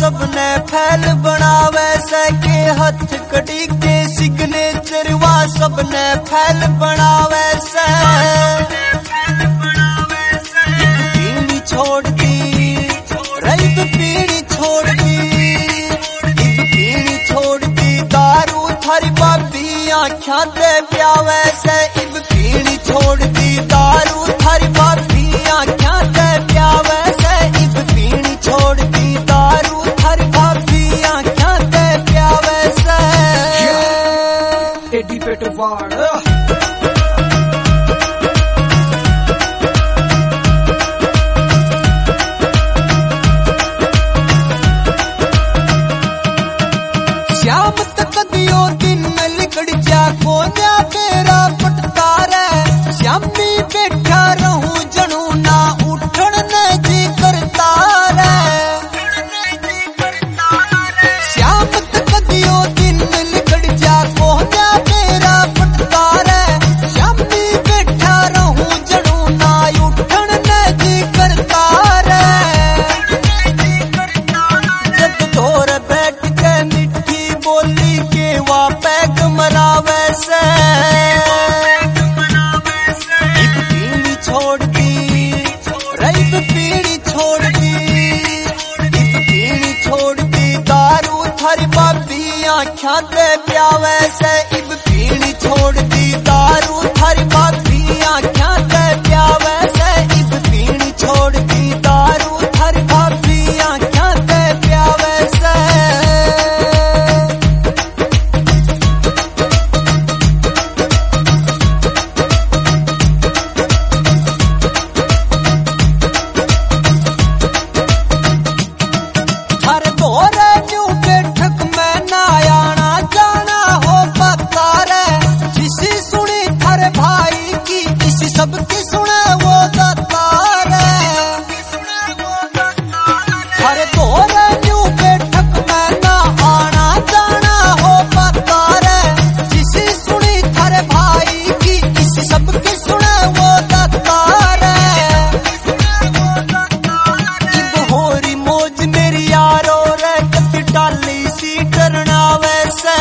सबने फैल बनावे से के हथ कड़ी के सिग्नेचर वा सबने फैल बनावे से पीनी छोड़ दी रईब पीनी छोड़ दी इब पीनी छोड़ दी दारू थारी बाबी आँखा दे प्यावे से इब पीनी छोड़ दी दारू थारी बाबी आँखा दे प्यावे से इब पीनी छोड़ दी दारू थारी बाबी आँखा दे प्यावे से एडी पेटवाड़ श्याम तक दियो दिन में लिकड़ जा कोन्या मेरा पटकारे श्यामी बैठा रहूं जनू ना उठन ने जी करता रे श्याम तक दियो दिन में लिकड़ जा कोन्या मेरा पटकारे श्यामी बैठा रहूं जनू ना उठन ने जी करता रे जब तोर बैठ के मिठी बोली के वा पैग मरावे से इब पीनी छोड़ दी रईब पीनी छोड़ दी इब पीनी छोड़ दी दारू थारी बाबी आँखा दे प्यावे से इब पीनी छोड़ दी दारू थारी बाबी आँखा दे प्यावे से इब पीनी छोड़ दी दारू थारी बाबी आँखा दे प्यावे से हर दौरे न्यू बैठक में ना आना जाना हो पता रे जिसी सुनी थारे भाई की किसी सबकी सुने वो दत्ता रे हर दौरे न्यू बैठक में ना आना जाना हो पता रे जिसी सुनी थारे भाई की किसी सबकी सुने वो दत्ता रे इब होरी मौज मेरी यारो रे कति डाली सी डरना वैसे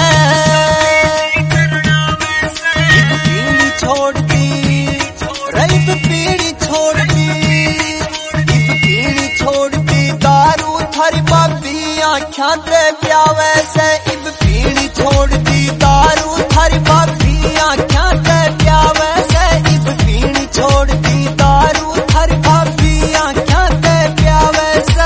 इब पीनी छोड़ दी रईब पीनी छोड़ दी इब पीनी छोड़ दी दारू थारी बाबी आँखा दे प्यावे से इब पीनी छोड़ दी दारू थारी बाबी आँखा दे प्यावे से इब पीनी छोड़ दी दारू थारी बाबी आँखा दे प्यावे से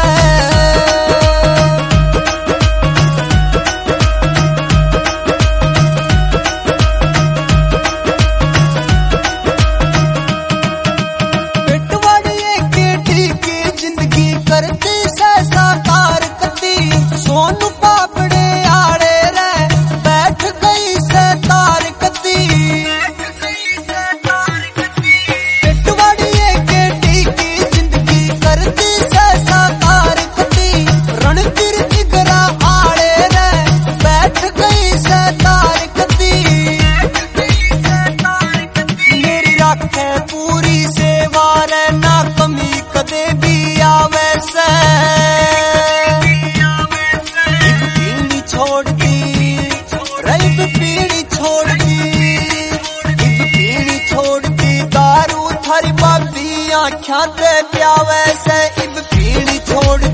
पिटवाड़िए के ठीक जिंदगी करती से साकार कती सोनू पापड़े आड़े रे बैठ गई से तार कती पिटवाड़िए के ठीक जिंदगी करती से साकार कती रणवीर जिगरा आड़े रे बैठ गई से तार कती मेरी राखे पूरी सेवा रे ना कमी कदे भी आवे से इब पीनी छोड़ दी रईब पीनी छोड़ दी इब पीनी छोड़ दी दारू थारी बाबी आँखा दे प्यावे से इब पीनी छोड़